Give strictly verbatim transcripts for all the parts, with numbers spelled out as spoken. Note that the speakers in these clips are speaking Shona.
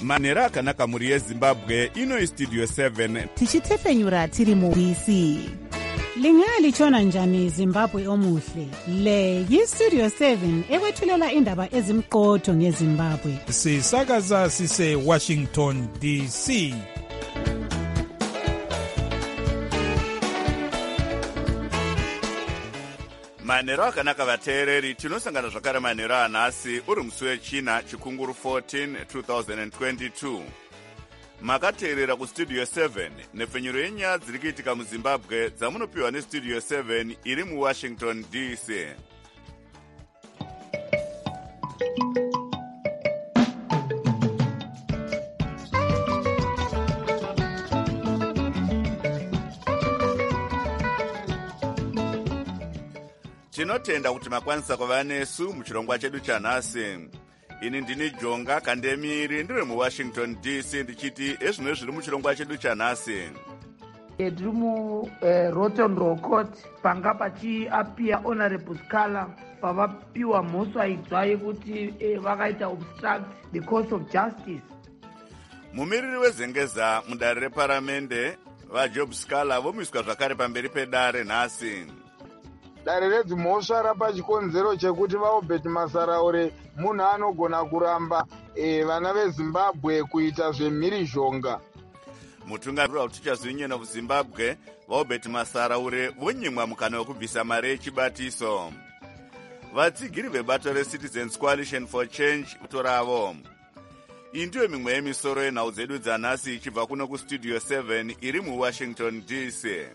manhero akanaka mhuri yezimbabwe. Ino istudio seven tichitefenyura tiri mu D C. Lingalitshona njani Zimbabwe omuhle? Le yistudio seven ekwethulela indaba ezimqotho ngeZimbabwe. Sisakaza sise Washington D C. manhero akanaka vateereri, tinosangana zvakare manhero anhasi uri musi wechina chikunguru fourteen twenty twenty-two. Makateerera kustudio seven nepfenyuro yenyaya dziri kuitika muzimbabwe dzamunopiwa nestudio seven iri muwashington D C. Tinotenda kuti makwanisa kuva nesu muchirongwa chedu chanhasi. Ini ndini Jonga Kandemiri, ndiri muWashington D C, ndichiti ezvino zviri muchirongwa chedu chanhasi. Ndiri muRotten Row Court panga pachiapia Honorable Scala pavapiwa mhosva idzwa yekuti vakaita obstruct the course of justice. Mumiriri wezengeza mudare reparamende vaJob Scala vomiswa zvakare pamberi pedare nhasi. Dare redzimhosva rapa chikonzero chekuti vaObert Masaraure munhu anogona kuramba e, vana veZimbabwe kuita zvemhirizhonga. Mutungamiriri wautichazwi nyena kuZimbabwe vaObert Masaraure vonyimwa mukana wekubvisa mari yechibatiso. Vatsigiri vebato reCitizens Coalition for Change kutoravo. Iyi ndiyo mimwe yemisoro yenhau dzedu dzanhasi ichibva kuno kustudio seven iri muWashington D C.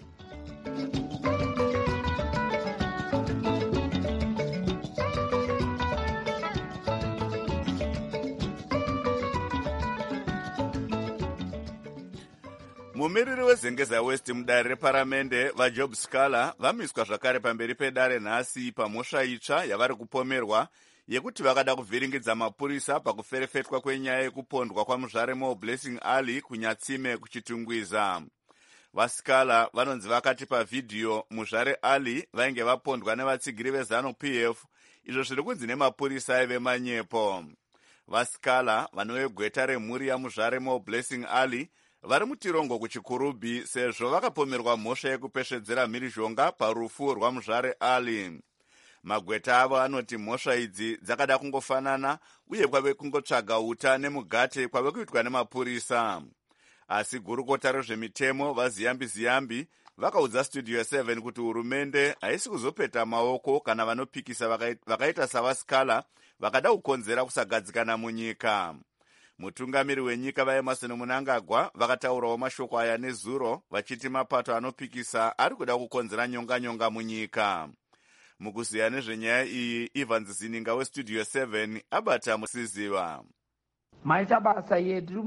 Mumiriri wezengeza West mudare reparamende vaJob Scala vamiswa zvakare pamberi pedare nhasi pamhosva itsva yavari kupomerwa yekuti vakada kuvhiringidza mapurisa pakuferefetwa kwenyaya yekupondwa kwamuzvare moBlessing Ali kunyatsime kuchitungwiza. VaScala vanonzi vakati pavhidhiyo muzvare Ali vainge vapondwa nevatsigiri veZanu P F, izvo zviri kunzi nemapurisa aive manyepo. VaScala vanovegweta remhuri yamuzvare moBlessing Ali vari mutirongo kuchikurubhi sezvo vakapomerwa mhosva yekupeshedzera mhirizhonga parufu rwamuzvare Ali. Magweta avo anoti mhosva idzi dzakada kungofanana uye kwave kungotsvaga uta nemugate kwave kuitwa nemapurisa. Asi gurukota rezvemitemo vaZiyambi Ziyambi vakaudza studio seven kuti hurumende haisi kuzopeta maoko kana vanopikisa vakaita savaScala vakada kukonzera kusagadzikana munyika. Mutungamiri wenyika vaEmerson Mnangagwa vakataurawo mashoko aya nezuro vachiti mapato anopikisa ari kuda kukonzera nyonga-nyonga munyika. Mukuziya nezvenyaya iyi, Evans Zininga westudio seven abata musiziva. Maita basa yedu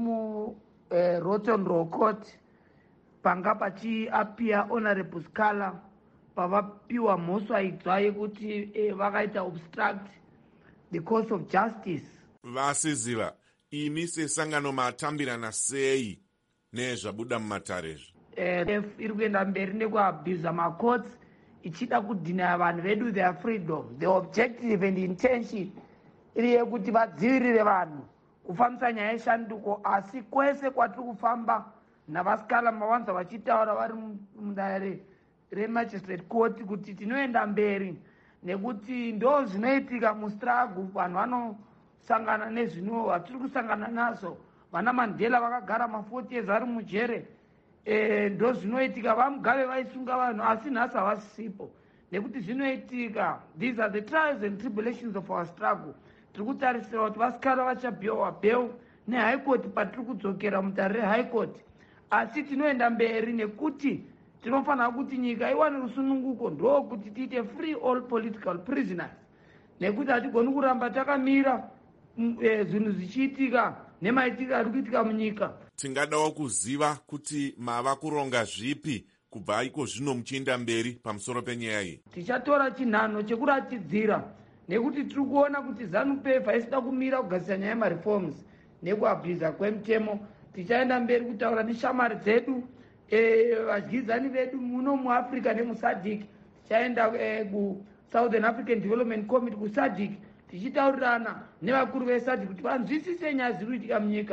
muRotten Row Court panga pachiapia Honorable Scala pavapiwa mhosva idzwa yekuti vakaita obstruct the course of justice. Vasiziva, imi sesangano matambirana sei nezvabuda mumatarezvo? Eh, iri kuenda mberi nekuabhuza macourts ichida kudhinaya vanhu vedu their freedom. The objective and intention iri yekuti vadzivirire vanhu kufambisa nyaya yeshanduko, asi kwese kwatiri kufamba navaScala mavanza vachitaura vari mudare remagistrate court kuti tinoenda mberi nekuti ndo zvinoitika mustruggle. Vanhu vano sangana nezvino vatiri kusangana nazo. Vana Mandela vakagara ma-forty years ari mujere, e, ndo zvinoitika. Vamugabe vaisunga vanhu asi nhasi havasisipo nekuti zvinoitika. These are the trials and tribulations of our struggle. Tiri kutarisira kuti vaScala vachapiwa bail neHigh Court patiri kudzokera mudare reHigh Court, asi tinoenda mberi nekuti tinofanira kuti nyika iwane rusununguko, ndo kuti tiite free all political prisoners, nekuti hatigoni kuramba takamira zvinhu zvichiitika nemaitika ari kuitika munyika. Tingadawo kuziva kuti mava kuronga zvipi kubva iko zvino muchienda mberi pamusoro penyaya iyi. Tichatora chinhano chekuratidzira nekuti tiri kuona kuti Zanu P F haisida kumira kugadzira nyaya yemareforms nekuabhiza kwemutemo. Tichaenda mberi kutaura neshamari dzedu, vadyizani vedu muno muAfrica nemuSADC. Tichaenda kuSouthern African Development Committee kuSADC tichitaurirana nevakuru veSADC kuti vanzwisise nyaya dziri kuitika munyika.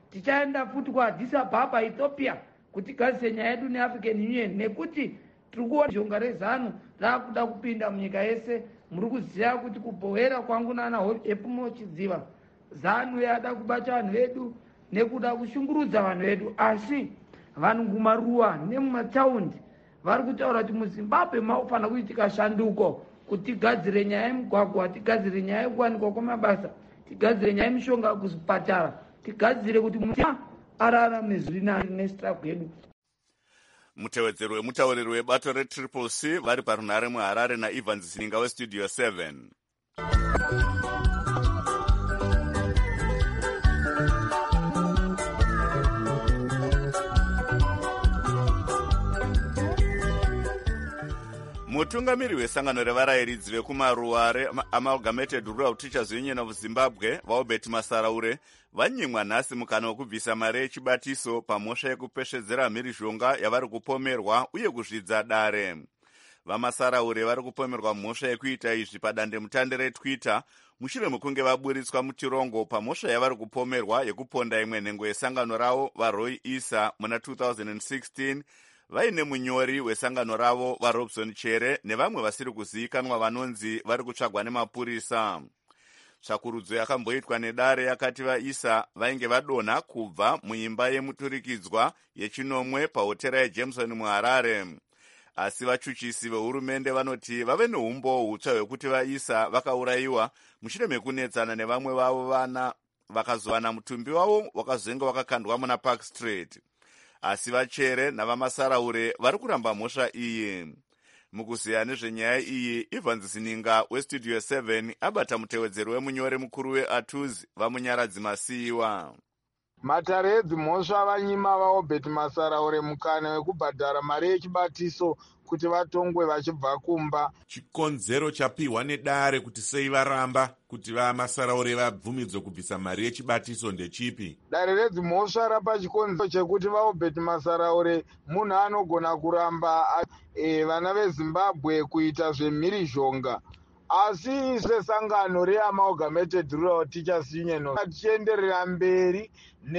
tichaenda futi kuaddis ababa ethiopia kuti tigadzise nyaya yedu neafrican union, nekuti tiri kuona zhonga rezanu raakuda kupinda munyika yese. Muri kuziva kuti kubhowera kwangu nana Epumo Chidziva, zanu yada kubata vanhu vedu nekuda kushungurudza vanhu vedu, asi vanhu kumaruwa nemumataundi vari kutaura kuti muzimbabwe makufanira kuitika shanduko kuti tigadzire nyaya yemugwagwa, tigadzire nyaya yekuwanikwa kwamabasa, tigadzire nyaya yemishonga kuzvipatara, tigadzire kuti munhu ararame zviri nani nesitirago yedu. Mutevedzeri wemutauriri webato retriple C vari parunhare muHarare naEvans Zininga westudio seven. Mutungamiri wesangano revarayiridzi vekumaruwa Amalgamated Rural Teachers Union of Zimbabwe Vaobert Masaraure vanyimwa nhasi mukana wekubvisa mari yechibatiso pamhosva yekupeshedzera mhirizhonga yavari kupomerwa uye kuzvidza dare. VaMasaraure vari kupomerwa mhosva yekuita izvi padandemutande reTwitter mushure mekunge vaburitswa muchirongo pamhosva yavari kupomerwa yekuponda imwe nhengo yesangano ravo vaRoy Issa muna two thousand sixteen vaine munyori wesangano ravo vaRobson Chere nevamwe vasiri kuzivikanwa vanonzi vari kutsvagwa nemapurisa. Tsvakurudzo yakamboitwa nedare yakati vaIssa vainge vadonha kubva muimba yemuturikidzwa yechinomwe pahotera yeJameson muHarare. Asi vachuchisi vehurumende vanoti vave neumbo hutsva hwekuti vaIssa vakaurayiwa mushure mekunetsana nevamwe vavo vana vakazowana mutumbi wavo wakazenge wakakandwa muna Park Street. Asi vaChere navaMasaraure vari kuramba mhosva iyi. Mukuziya nezvenyaya iyi, Evans Zininga westudio seven abata mutevedzeri wemunyori mukuru weATUZ vamunyaradzi Masiyiwa. Matare edzimhosva vanyima vaObert Masaraure mukana wekubhadhara mari yechibatiso kuti vatongwe vachibva kumba. Chikonzero chapiwa nedare kuti sei varamba kuti vaMasaraure vabvumidzwe kubvisa mari yechibatiso ndechipi? Dare redzimhosva rapa chikonzero chekuti vaObert Masaraure munhu anogona kuramba e, vana veZimbabwe kuita zvemhirizhonga. Asi sesangano reAmalgamated Rural Teachers Union tichienderera mberi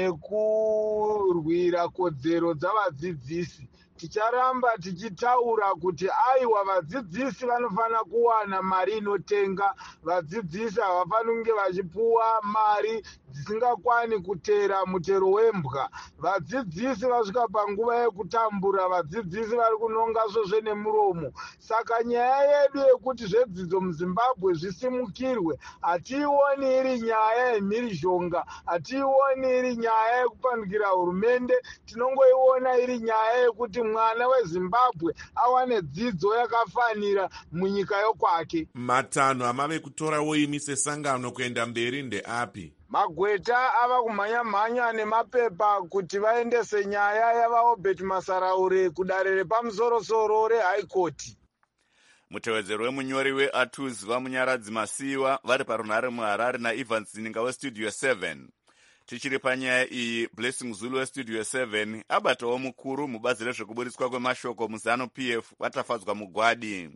nekurwira kodzero dzavadzidzisi, ticharamba tichitaura kuti aiwa vadzidzisi vanofanira kuwana mari inotenga. Vadzidzisi havafaniri kunge vachipuwa mari dzisingakwani kutera mutero wembwa. Vadzidzisi vasvika panguva yekutambura, vadzidzisi vari kunonga svosve nemuromo. Saka nyaya yedu yekuti zvedzidzo muZimbabwe zvisimukirwe hatiioni iri nyaya yemhirizhonga, hatiioni iri nyaya yekupandukira hurumende, tinongoiona iri nyaya yekuti mwana weZimbabwe awane dzidzo yakafanira munyika yokwake. Matanho amave kutora woimise sangano kuenda mberi ndeapi? Magweta ava kumhanya-mhanya nemapepa kuti vaendese nyaya yavaObert Masaraure kudare repamusoro-soro reHigh Court. Mutevedzeri wemunyori weATUZ vamunyaradzi Masiyiwa vari parunhare muHarare naEvans Zininga westudio seven. Tichiri panyaya iyi, Blessing Zulu westudio seven abatawo mukuru mubazi rezvekuburitswa kwemashoko muZanu-P F vatafadzwa mugwadi.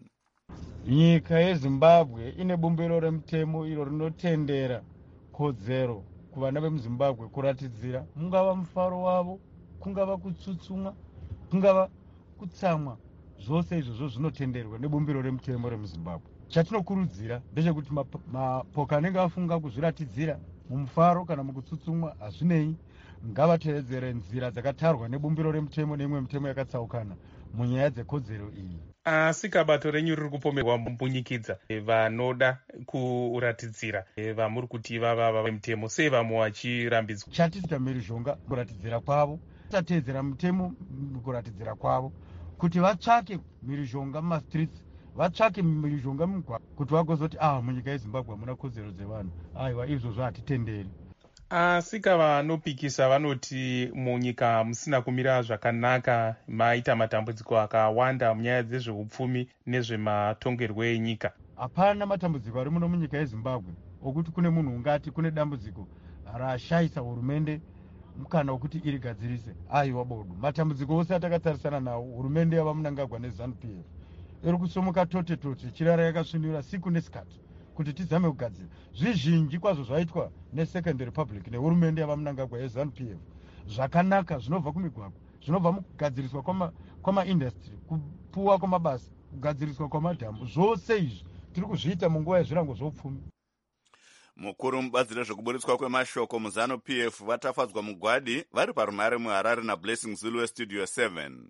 Nyika yeZimbabwe ine bumbiro remutemo iro rinotendera kodzero kuvana vemuZimbabwe kuratidzira mungava mufaro wavo, kungava kutsutsumwa, kungava kutsamwa, zvose izvozvo zvinotenderwa nebumbiro remutemo remuZimbabwe. Chatinokurudzira ndechekuti mapoka anenge afunga kuzviratidzira mumufaro kana mukutsutsumwa hazvinei, ngavatevedzere nzira dzakatarwa nebumbiro remutemo neimwe mitemo yakatsaukana munyaya dzekodzero iyi. Asi kabato renyu riri kupomerwa mumbunyikidza vanoda kuratidzira vamuri kuti vava vemutemo, sei vamwe vachirambidzwa? Chatita mhirizhonga kuratidzira kwavo, tatedzera mutemo kuratidzira kwavo, kuti vatsvake mhirizhonga mumastreets, vatsvake mhirizhonga mumugwagwa, kuti vagozoti ah munyika yeZimbabwe hamuna kodzero dzevanhu. Aiwa, izvozvo hatitenderi. Asi kavanopikisa vanoti munyika musina kumira zvakanaka, maita matambudziko akawanda munyaya dzezveupfumi nezvematongerwo enyika. Hapana matambudziko ari muno munyika yeZimbabwe okuti kune munhu ungati kune dambudziko rashayisa hurumende mukana wekuti irigadzirise. Aiwa bodu, matambudziko ose atakatarisana nawo hurumende yava Mnangagwa neZanu-P F iri kusomuka tote tote, chirara yakasvinura siku nesikati kuti tizame kugadzira. Zvizhinji kwazvo zvaitwa neSecond Republic nehurumende yavamunangagwa yeZANU P F zvakanaka zvinobva kumigwagwa, zvinobva mukugadziriswa kwamaindastry, kupuwa kwamabasa, kugadziriswa kwamadhambu. Zvose izvi tiri kuzviita munguva yezvirango zvoupfumi. Mukuru mubazi rezvekuburitswa kwemashoko muZANU P F vatafadzwa mugwadi vari parumhare muHarare naBlessing Zulu weStudio seven.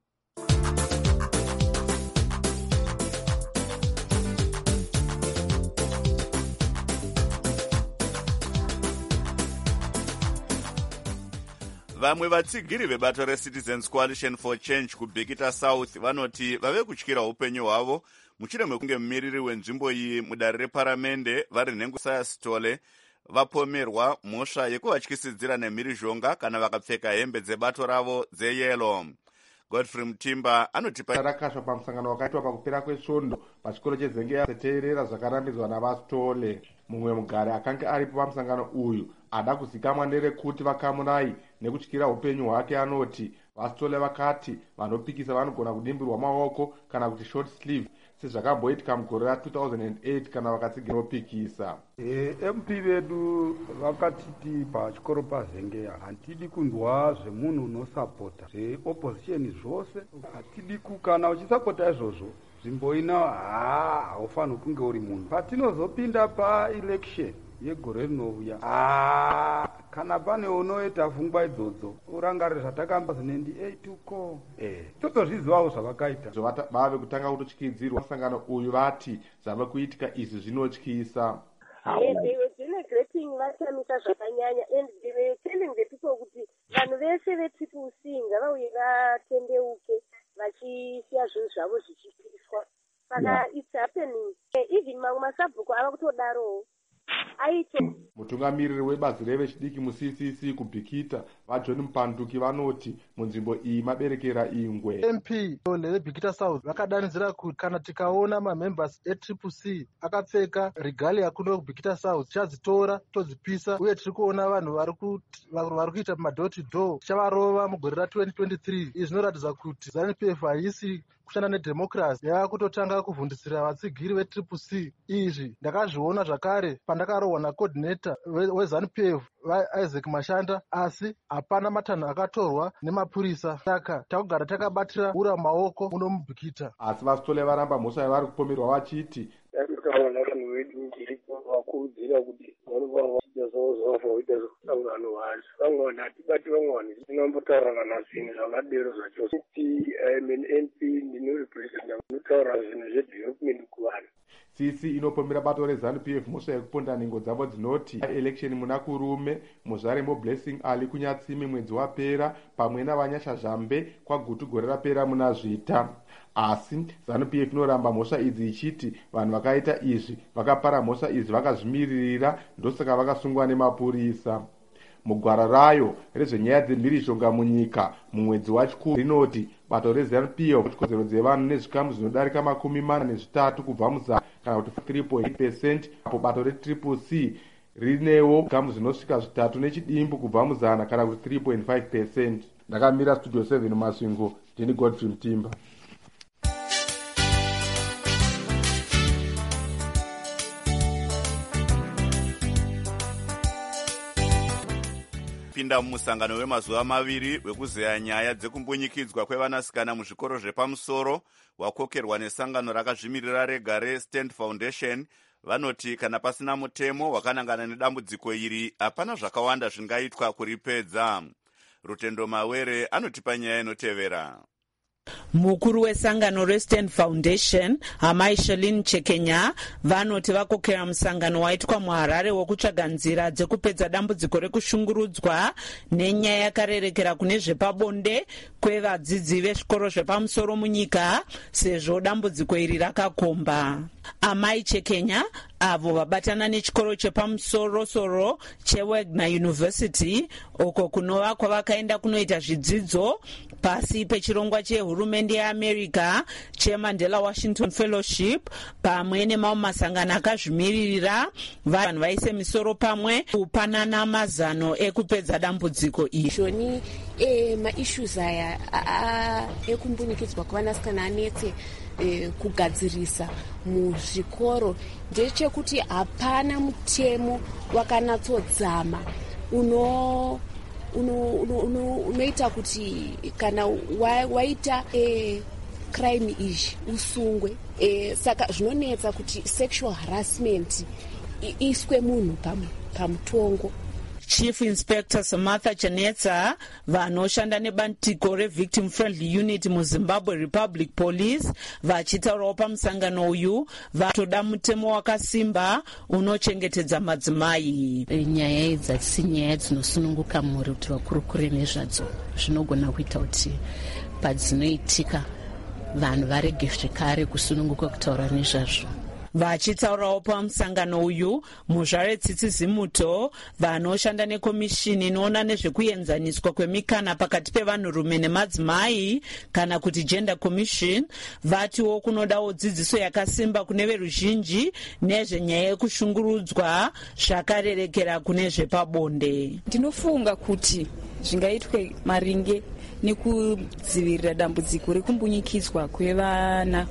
Vamwe vatsigiri vebato reCitizens Coalition for Change kuBhekita South vanoti vave kutyira upenyu hwavo mushure mekunge mumiriri wenzvimbo iyi mudare reparamende vari nhengo Sitole vapomerwa mhosva yekuvatyisidzira nemhirizhonga kana vakapfeka hembe dzebato ravo dzeyero. Godfrey Mutimba anotipa rakashwa pamusangano wakaitwa pakupera kwesvondo pachikoro cheZengeya seteerera zvakarambidzwa navaSitole. Mumwe mugari akanga aripo pamusangano uyu ada kuzikamwa nderekuti vakamurai nekutyira upenyu hwake. Anoti vaSitole vakati vanopikisa vanogona kudimbirwa maoko kana kuti short sleeve sezvakamboitika mugore ra two thousand eight kana vakatsigira kupikisa. E, M P vedu vakatiti pachikoro paZengeya hatidi kunzwa zvemunhu unosapota zveopposition zvose, hatidi kukana uchisapota izvozvo nzvimbo ina haa haufaniri kunge uri munhu. Patinozopinda paelection yegore rinouya haa kana pane unoita pfungwa idzodzo urangarire zvatakamba zinendi eight uko eh totozvizivawo zvavakaita vave kutanga kutotyidzirwa. Musangano uyu vati zvava kuitika izvi zvinotyisa. They were denigrating vatamisa zvakanyanya and they were telling the people kuti vanhu vese vetriple C ngavauye vatendeuke vachisiya zvinhu zvavo zvichipiswa. Saka it's happening. Even mamwe masabhuku ava kutodarowo. Mutungamiriri webazi revechidiki muC C C kuBhekita vaJohn Mupanduki vanoti munzvimbo iyi maberekera ingwe. M P leBhekita South vakadanidzira kuti kana tikaona mamembers etriple C akapfeka regalia kuno kuBhekita South tichadzitora todzipisa, uye tiri kuona vanhu vari kuita mador to door tichavarova mugore ra twenty twenty-three. Izvi zvinoratidza kuti ZANU P F haisi kushanda nedhemokirasi, yava kutotanga kuvhundisira vatsigiri vetriple C. Izvi ndakazviona zvakare pandakarohwa nacoordinator weZANU P F vaIsaac Mashanda, asi hapana matanho akatorwa nemapurisa. Saka takugara takabatira ura maoko muno muBhekita. Asi vaSitole varamba mhosva yavari kupomerwa vachiti takuona vanhu vedu ndiripo vakurudzira kuti vanova vachiita zvavo zvavo vaita zvekutaurano vacho. Vamwe vanhu hatibati vamwe vanhu tinombotaurana zvinhu zvakadero zvacho. Kuti I'm M P ndinorepresenta unotaura zvinhu zvedevelopment kuvanhu. C C inopomera bato reZANU P F mhosva yekuponda nhengo dzavo dzinoti election muna kurume muzvaremo Blessing Ali kunyatsimi mwedzi wapera pamwe navanyasha Zhambe kwagutu gore rapera muna Zvita. Asi ZANU P F inoramba mhosva idzi ichiti vanhu vakaita izvi vakapara mhosva idzi vakazvimiririra, ndosaka vakasungwa nemapurisa. Mugwara rayo rezvenyaya dzemhirizhonga munyika mumwedzi wachikuru rinoti bato reZANU P F kodzero dzevanhu nezvikamu zvinodarika makumi mana nezvitatu kubva muzana kana kuti three point eight percent, apo bato retriple C rinewo zvikamu zvinosvika zvitatu nechidimbu kubva muzana kana kuti three point five percent. Ndakamira Studio seven Masvingo, ndini Godfrey Mutimba. pinda mumusangano wemazuva maviri wekuzeya nyaya dzekumbunyikidzwa kwevanasikana muzvikoro zvepamusoro wakokerwa nesangano rakazvimirira rega reStand Foundation. Vanoti kana pasina mutemo wakanangana nedambudziko iri hapana zvakawanda zvingaitwa kuripedza. Rutendo Mawere anotipa nyaya inotevera. Mukuru wesangano reStand Foundation Hamai Shelin Chekenya vanoti vakokera musangano waitwa muHarare wokutsvaga nzira dzekupedza dambudziko rekushungurudzwa nenyaya yakarerekera kune zvepabonde kwevadzidzi vezvikoro zvepamusoro munyika, sezvo dambudziko iri rakakomba. Amai Chekenya avo vabatana nechikoro chepamusoro-soro cheWagner University uko kunova kwavakaenda kunoita zvidzidzo pasi pechirongwa chehurumende yeAmerica cheMandela Washington Fellowship pamwe nemamwe masangano akazvimiririra vanhu vaise misoro pamwe kupanana mazano ekupedza dambudziko iri. Shoni e, maissues aya ekumbunikidzwa kwevanasikana anetse e, kugadzirisa muzvikoro ndechekuti hapana mutemo wakanatsodzama uno unoita uno, uno kuti kana wa, waita e, crime izhi usungwe e, saka zvinonetsa kuti sexual harassment iswe munhu pamutongo. Chief Inspector Samantha Chanetsa vanoshanda nebandiko reVictim Friendly Unit muZimbabwe Republic Police vachitaurawo pamusangano uyu vatoda mutemo wakasimba unochengetedza madzimai. Nyaya idzi hadzisi nyaya dzinosununguka mhuri kuti vakurukure nezvadzo, zvinogona kuita kuti padzinoitika vanhu varege zvekare kusununguka kutaura nezvazvo. Vachitaurawo pamusangano uyu muzvare Tsitsi Zimuto vanoshanda nekomishini inoona nezvekuenzaniswa kwemikana pakati pevanhurume nemadzimai kana kuti Gender Commission vatiwo kunodawo dzidziso yakasimba kune veruzhinji nezvenyaya yekushungurudzwa zvakarerekera kune zvepabonde. Ndinofunga kuti zvingaitwe maringe nekudzivirira dambudziko rekumbunyikidzwa kwevana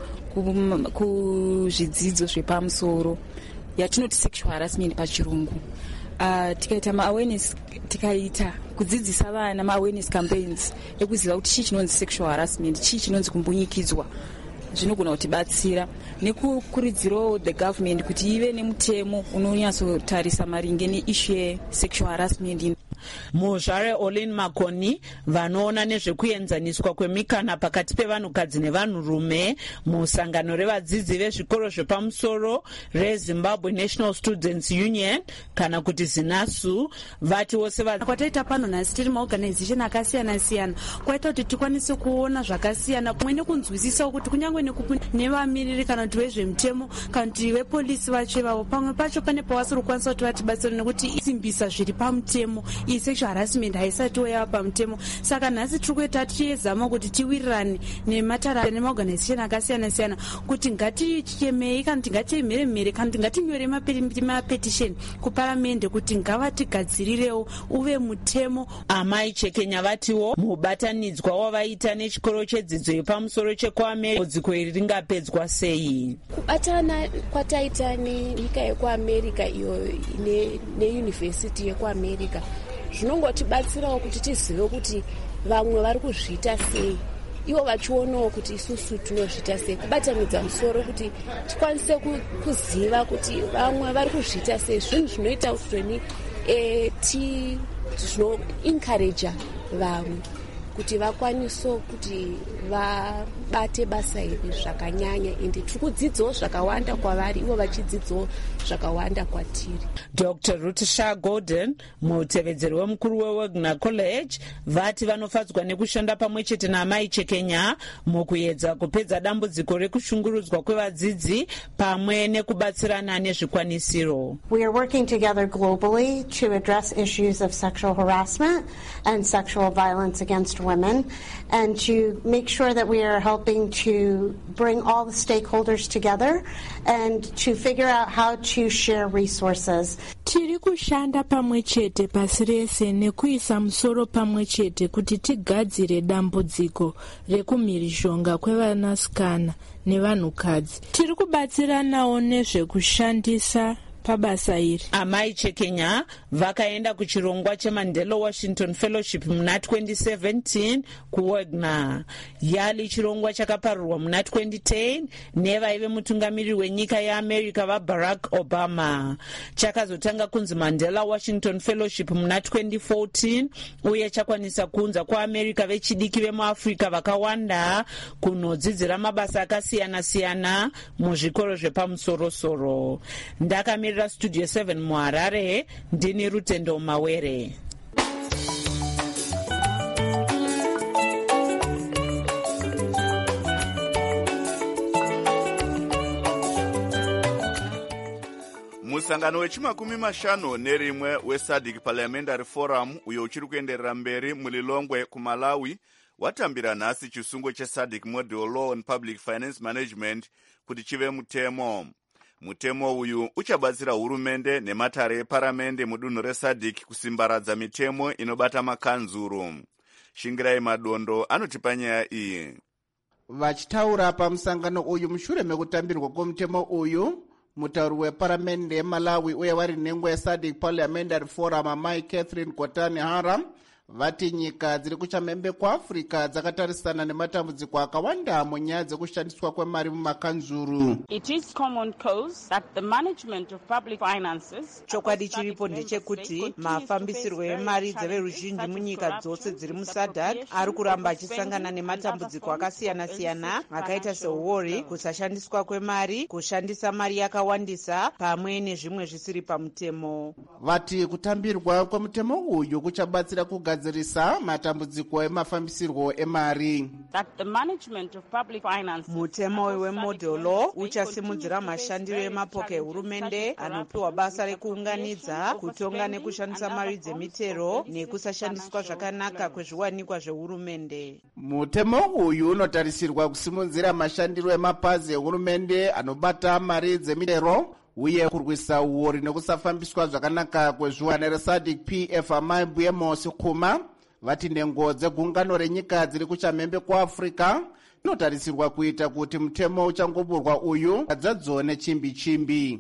kuzvidzidzo zvepamusoro yatinoti sexual harassment pachirungu. Uh, tikaita ma-awareness, tikaita kudzidzisa vana ma-awareness campaigns ekuziva kuti chii chinonzi sexual harassment, chii chinonzi kumbunyikidzwa, zvinogona kutibatsira nekukuridzirawo the government kuti ive nemutemo unonyatsotarisa maringe neissue yesexual harassment. Muzvare Olin Makoni vanoona nezvekuenzaniswa kwemikana pakati pevanhukadzi nevanhurume musangano revadzidzi vezvikoro zvepamusoro reZimbabwe National Students Union kana kuti ZINASU vati wose kwataita pano nhasi tiri maorganization akasiyana siyana kwaita kuti tikwanise kuona zvakasiyana kumwe nekunzwisisawo kuti kunyange nevamiriri kana kuti vezvemutemo kana kuti vepolisi vacho ivavo pamwe pacho pane pawasiri kukwanisa kuti vatibatsire nekuti isimbisa zviri pamutemo sexual harassment haisati yava pamutemo. Saka nhasi tiri kuita tichizama kuti tiwirirane nematara nemaorganization akasiyana siyana kuti ngatichemei kana kuti ngatiemhere mhere kana kuti ngatinyore mapetition kuparamende kuti ngavatigadzirirewo uve mutemo. Amai Chekenya vatiwo mubatanidzwa wavaita nechikoro chedzidzo yepamusoro chekuAmerica dziko iri ringapedzwa sei. Kubatana kwataita nenyika yekuAmerica iyo neyunivhesiti yekuAmerica zvinongotibatsirawo kuti tizive kuti vamwe vari kuzviita sei, ivo vachionawo kuti isusu tinozviita sei, kubatanidza musoro kuti tikwanise kuziva kuti vamwe vari kuzviita sei. Zvinhu zvinoita kuti e, ti zvinoencouragea vamwe kuti vakwanise kuti vabate basa iri zvakanyanya ende tiri kudzidzawo zvakawanda kwavari ivo vachidzidzawo zvakawanda kwatiri. Doctor Ruth Shah Gordon mutevedzeri wemukuru weWagner College vati vanofadzwa nekushanda pamwe chete naamai Chekenya mukuedza kupedza dambudziko rekushungurudzwa kwevadzidzi pamwe nekubatsirana nezvikwanisiro. We are working together globally to address issues of sexual harassment and sexual violence against women and to make sure that we are helping to bring all the stakeholders together and to figure out how to share resources. Tiri kushanda pamwe chete pasi rese nekuisa musoro pamwe chete kuti tigadzire dambudziko rekumhirizhonga kwevanasikana nevanhukadzi. Tiri kubatsiranawo nezvekushandisa pabasa iri. Amai Chekenya vakaenda kuchirongwa cheMandela Washington Fellowship muna twenty seventeen kuWagner. Yali chirongwa chakaparurwa muna twenty ten nevaive mutungamiriri wenyika yeAmerica vaBarack Obama. Chakazotanga kunzi Mandela Washington Fellowship muna twenty fourteen uye chakwanisa kuunza kuAmerica vechidiki vemuAfrica vakawanda kunodzidzira mabasa akasiyana siyana muzvikoro zvepamusoro-soro. Ndakamira Studio seven muHarare ndini Rutendo Mawere. Musangano wechimakumi mashanu nerimwe weSADC Parliamentary Forum uyo uchiri kuenderera mberi mulilongwe kuMalawi watambira nhasi chisungo cheSADC Model Law on Public Finance Management kuti chive mutemo. Mutemo uyu uchabatsira hurumende nematare eparamende mudunhu reSADC kusimbaradza mitemo inobata makanzuru. Shingirai Madondo anotipa nyaya iyi. Vachitaura pamusangano uyu mushure mekutambirwa kwomutemo uyu, mutauri weparamende yeMalawi uye vari nhengo yeSADC Parliamentary Forum amai Catherine Kotani Hara vati nyika dziri kuchamhembe kwaAfrica dzakatarisana nematambudziko akawanda munyaya dzekushandiswa kwemari mumakanzuru. It is common cause that the management of public finances. Chokwadi chiripo ndechekuti mafambisirwo emari dzeveruzhinji munyika dzose dziri muSADC ari kuramba achisangana nematambudziko akasiyana-siyana akaita seuori, kusashandiswa kwemari, kushandisa mari yakawandisa pamwe nezvimwe zvisiri pamutemo. Vati kutambirwa kwemutemo uyu kuchabatsira kugadzirisa matambudziko emafambisirwo emari. Mutemo wemodel law uchasimudzira mashandiro emapoka ehurumende anopiwa basa rekuunganidza, kutonga nekushandisa mari dzemitero nekusashandiswa zvakanaka kwezviwanikwa zvehurumende. Mutemo uyu unotarisirwa kusimudzira mashandiro emapazi ehurumende anobata mari dzemitero uye kurwisa uori nekusafambiswa zvakanaka kwezviwanikwa. SADC P F amai Mbuyemosi Khuma vati nhengo dzegungano renyika dziri kuchamhembe kwaAfrica inotarisirwa kuita kuti mutemo uchangoburwa uyu adzadzone chimbi chimbi.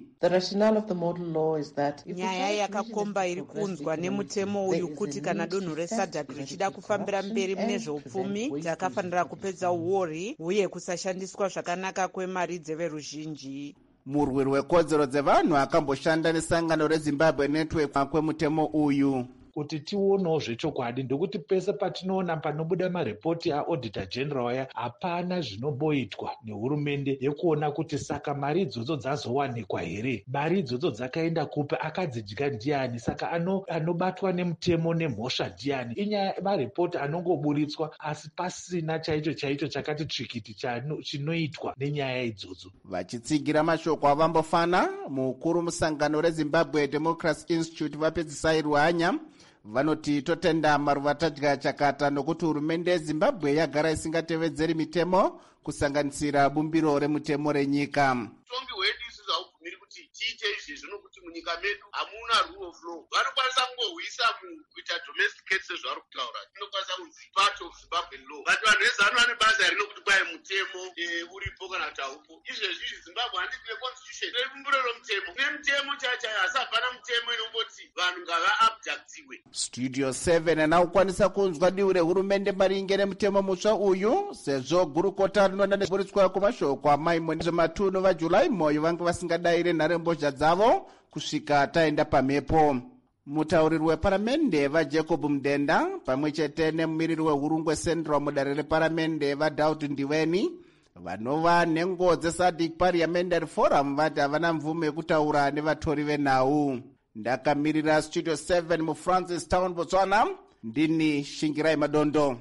Nyaya yakakomba iri kunzwa nemutemo uyu kuti kana donho reSADC richida kufambira mberi mune zveupfumi, takafanira kupedza uori uye kusashandiswa zvakanaka kwemari dzeveruzhinji. Murwi rwekodzero dzevanhu akamboshanda nesangano reZimbabwe Network kwemutemo uyu. Kuti tionewo zvechokwadi ndokuti pese patinoona panobuda maripoti aauditor general aya hapana zvinomboitwa nehurumende yekuona kuti saka mari idzodzo dzazowanikwa here, mari idzodzo dzakaenda kupi, akadzidya ndiani, saka anobatwa ano nemutemo nemhosva ndiani. Inyaya maripoti anongoburitswa asi pasina chaicho chaicho chakati tsvikiti chinoitwa nenyaya idzodzo. Vachitsigira mashoko avambofana, mukuru musangano reZimbabwe Democracy Institute vapedzisai Ruhanya vanoti totenda maruva tadya chakata nokuti hurumende yeZimbabwe yagara isingatevedzeri mitemo kusanganisira bumbiro remutemo renyika. Tongi hwedu isusu haubvumiri kuti tiite izvi zvino kuti munyika medu hamuna rule of law. Vanokwanisa kungohwisa kuita domesticate sezvavari kutaura. Inokwanisa kunzi part of Zimbabwean law. Vati vanhu vezano vane basa rinokuti kwai mutemo uripo kana kuti haupo. Izvezvi izvi Zimbabwe handiti neconstitution nebumbiro romutemo. Nemutemo chaichayo asi hapana mutemo inomboti vanhu ngava-abductiwe. Studio seven anaukwanisa kunzwa divi rehurumende maringe nemutemo mutsva uyu, sezvo gurukota rinoona nezveburitswa kwemashoko amaimo nezvematunhu vaJulai Moyo vange vasingadayire nharembozha dzavo kusvika taenda pamhepo. Mutauriri weparamende vaJacob Mdenda pamwe chete nemumiriri wehurungwe Central mudare reparamende vaDaud Ndiweni vanova nhengo dzeSADC Parliamentary Forum vati havana mvume yekutaura nevatori venhau. Ndakamirira Studio seven muFrancis Town, Botswana, ndini Shingirai Madondo.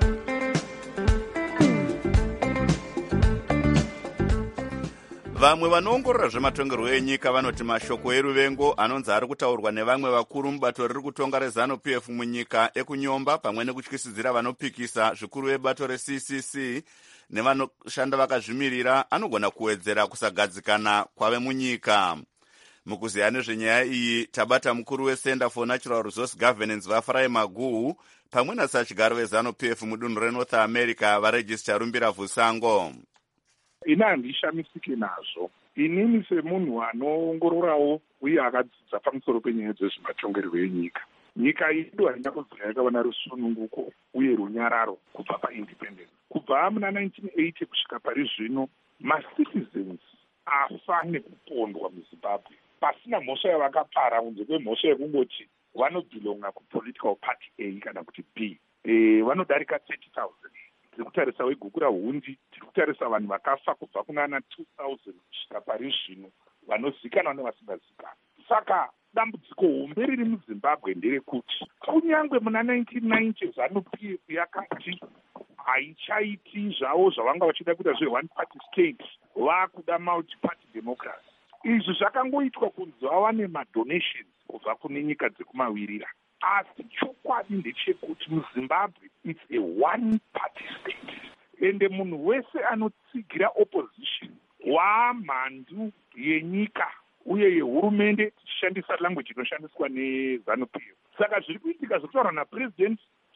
Vamwe vanoongorora zvematongerwo enyika vanoti mashoko eruvengo anonzi ari kutaurwa nevamwe vakuru mubato riri kutonga reZANU P F munyika ekunyomba pamwe nekutyisidzira vanopikisa zvikuru vebato reC C C nevanoshanda vakazvimirira anogona kuwedzera kusagadzikana kwave munyika. Mukuziya nezvenyaya iyi tabata mukuru weCenter for Natural Resource Governance vaFarai Maguhu pamwe nasachigaro veZANU P F mudunhu reNorth America vaRegista Rumbira Vusango. Ini handishamisike nazvo. Inini semunhu anoongororawo uye akadzidza pamusoro penyaya dzezvematongerwo enyika, nyika yedu haina kubva yakava narusununguko uye runyararo kubva paindependence. Kubva muna nineteen eighty kusvika pari zvino, macitizens afa nekupondwa muZimbabwe pasina mhosva yavakapara kunze kwemhosva yekungoti vanobhilonga kupolitical party A kana kuti B. E, vanodarika thirty thousand. Tiri kutarisa weGukura Hundi, tiri kutarisa vanhu vakafa kubva kunana two thousand kusvika pari zvino vanozikanwa nevasingazikana. Saka dambudziko hombe riri muZimbabwe nderekuti kunyange muna nineteen ninety ZANU P F yakati haichaiti zvavo zvavanga vachida kuita zve-one party state, vakuda multi-party democracy. Izvi zvakangoitwa kunzi vawane madonations kubva kune nyika dzekumawirira. Asi chokwadi ndechekuti muZimbabwe it's a one-party state. Ende munhu wese anotsigira opposition wamhandu yenyika uye yehurumende tichishandisa language inoshandiswa neZANU P F. Saka zviri kuitika zvokutaurwa napresident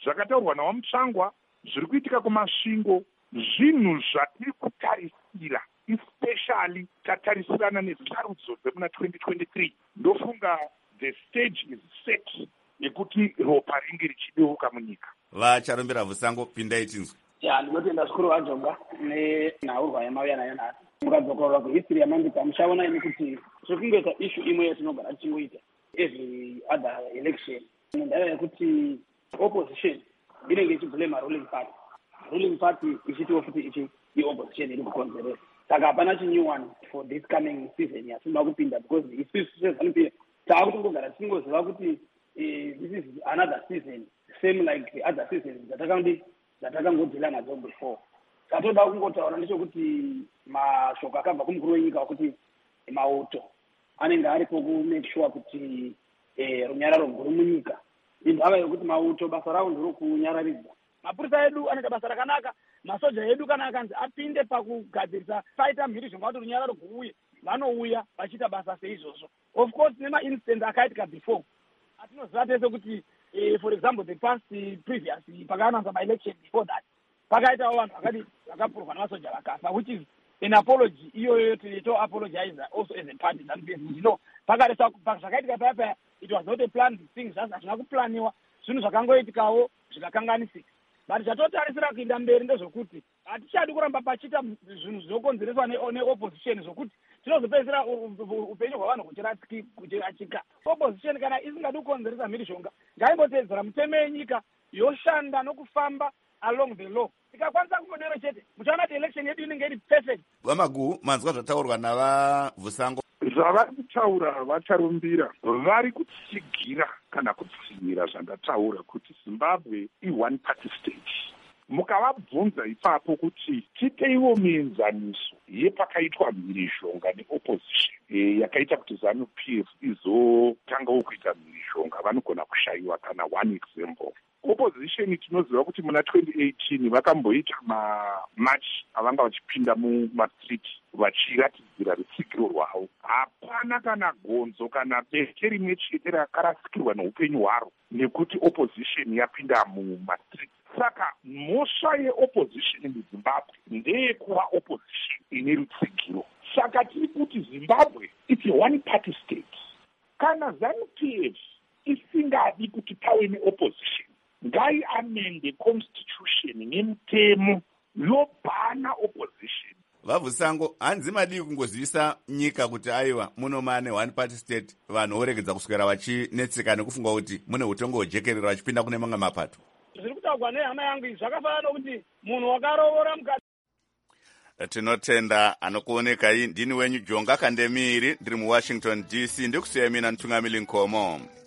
zvakataurwa nawamutsvangwa zviri kuitika kumasvingo zvinhu zvatiri kutarisira, especially tatarisirana nesarudzo dzemuna twenty twenty-three. Ndofunga the stage is set yekuti ropa ringe richideuka munyika. Vacharumbira Vusango, pindai tinzwe. Ya, ndinotenda zvikuru vajonga nenhaurwa yamauya nayo nhasi. Mukadzokorora kuhistory yamambika muchaona ini kuti zviri kungoita issue imwe yatinogara tichingoita every other election. Nendaya yekuti opposition inenge ichiblame ruling party. Ruling party ichitiwo futi ichi i-opposition iri kukonzeresa. Saka hapana chinew one for this coming season yatinova kupinda because isusu sezanupia taakutongogara tichingoziva kuti this is another season same like the other seasons dzatakandi dzatakangodhila nadzo before. Tatoda kungotaura ndechekuti mashoko akabva kumukuru wenyika wekuti mauto anenge aripo kumake sure kuti runyararo rwuri munyika. Indava yekuti mauto basa rawo nderokunyararidza. Mapurisa edu anoita basa rakanaka, masoja edu kana akanzi apinde pakugadzirisa faita mhirizhonga kuti runyararo rwuuye, vanouya vachiita basa seizvozvo. Of course nema-incident akaitika before atinoziva tese kuti uh, for example the past uh, previous pakaananza ma-election before that pakaitawo vanhu vakati vakapurwa namasoja vakafa, which is an apology iyoyo to apologize also as a party that you know pakaresa zvakaitika paya paya it was not a planned thing, zvasi hazvina kuplaniwa, zvinhu zvakangoitikawo zvikakanganisika. But zvatotarisira kuinda mberi ndezvokuti hatichadi kuramba pachiita zvinhu zvinokonzereswa neopposition zvokuti tinozopedzera upenyu hwavanhu kuchirachika. Opposition kana isingadi kukonzeresa mhirizhonga ngaimbotedzera mitemo yenyika yoshanda nokufamba along the law. Tikakwanisa kungodero chete muchaona kuti election yedu inenge iri perfect. Vamagu, manzwa zvataurwa navaVusango. Zvavari kutaura vacharumbira vari kutsigira kana kutsigira zvandataura kuti Zimbabwe i-one party state. Mukavabvunza ipapo kuti titeiwo mienzaniso yepakaitwa mhirizhonga neopposition e, yakaita kuti ZANU-P F izotangawo kuita mhirizhonga, vanogona kushayiwa kana one example. Opposition tinoziva kuti muna twenty eighteen vakamboita mamatch avanga vachipinda mumastreet vachiratidzira rutsigiro rwavo. Hapana kana gonzo kana beke rimwe chete rakarasikirwa neupenyu hwaro nekuti opposition yapinda mumastreet. Saka mhosva yeopposition muZimbabwe ndeyekuva opposition ine rutsigiro. Saka tiri kuti Zimbabwe it's a one party state. Kana ZANU-P F isingadi kuti pave neopposition, ngai amende constitution nemutemo yobhana opposition. VaVusango, hanzi madii kungozivisa nyika kuti aiwa munoma ne-one party state vanhu voregedza kuswera vachinetseka nekufunga kuti mune utongo hwejekerera vachipinda kune mamwe mapato. Zviri kutaurwa nehama yangu zvakafanana nokuti munhu wakarovora mukati. Tinotenda anokuonekai ndini wenyu Jonga Kandemiri ndiri muWashington D C, ndikusiya mina Ntungamili Nkomo.